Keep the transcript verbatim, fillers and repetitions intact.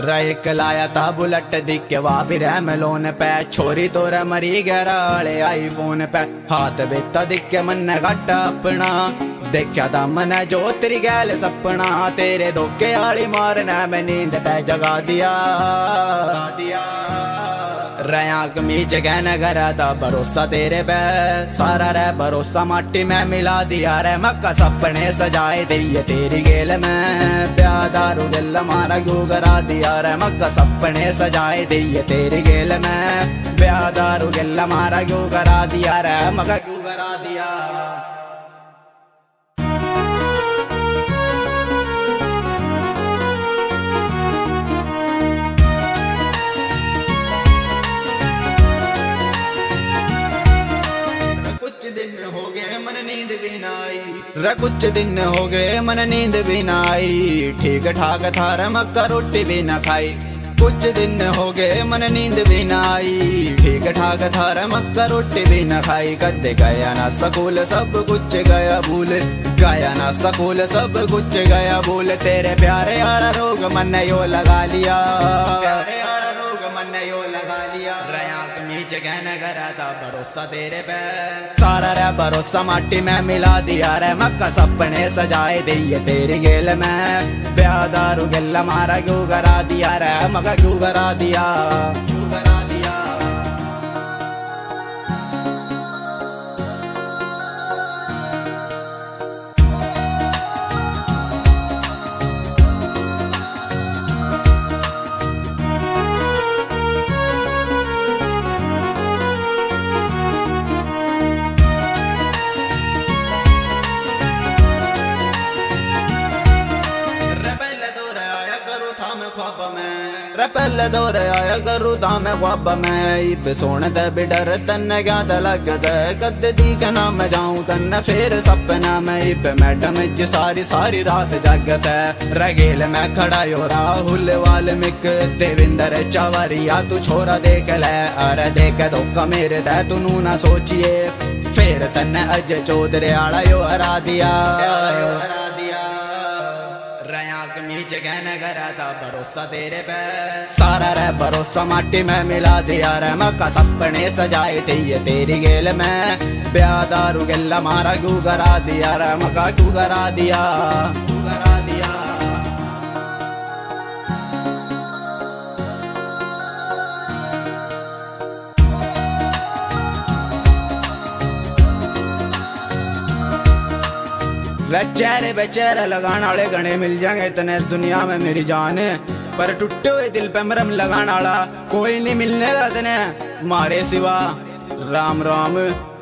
एक लाया था बुलेट दिख के वाह भी रह मेलोन पे छोरी तोरा मरी गराले आई फोन पे हाथ बेता दिख के मन घट अपना देखा था मन जो तेरी गैल सपना तेरे धोखे आली मारना मैं नींद पे जगा दिया दिया रया कमीज कहना करा था भरोसा तेरे पे सारा रे भरोसा माटी में मिला दिया रे मक्का सपने सजाए दिए तेरी गेल में प्यार दारू दिल मारा क्यों करा दिया रे मक्का सपने सजाए दिए तेरी गेल में प्यार दारू दिल मारा क्यों करा दिया रे मक्का क्यों करा दिया। नींद भी ना आई रे कुछ दिन हो गए मन नींद भी ना आई ठीक ठाक था रे मक्का रोटी भी ना खाई कुछ दिन हो गए मन नींद भी ना आई ठीक ठाक था रे मक्का रोटी भी ना खाई कदे गया ना स्कूल सब कुछ गया भूल गया ना स्कूल सब कुछ गया भूल तेरे प्यारे आला रोग मन यो लगा लिया प्यारे आला रोग मन यो लगा लिया रया कमीज कहना करा था भरोसा तेरे पे सारा रे भरोसा माटी में मिला दिया रे मक्का सपने सजाए दिए तेरी गेल में ब्याह दारू गिल्ला मारा क्यों करा दिया रे मक्का क्यों करा दिया क्यों करा दिया। पहले दौर आया करू था मैं ख्वाब में इब सोने ते भी डर तन क्या लग से कद दी के नाम जाऊं तन फिर सपना में इब मैडम जी सारी सारी रात जग से रगेल में खड़ा यो राहुल वाल्मीक देविंदर चवरिया तू छोरा देख ले अरे देख धोखा मेरे ते तू नू ना सोचिए फिर तन अज चौधरी आला यो हरा दिया हरा दिया रया कमीज कहना करा था भरोसा तेरे पे सारा रे भरोसा माटी में मिला दिया रे मक्का सपने सजाए दिए तेरी गेल में ब्याह दारू गिल्ला मारा क्यों करा दिया रे मक्का क्यों करा दिया क्यों करा दिया। चेहरे पे चेहरा लगाने वाले गणे मिल जाएंगे इतने इस दुनिया में मेरी जान पर टूटे हुए दिल पे मरम लगाने वाला कोई नहीं मिलने का इतने मारे सिवा। राम राम।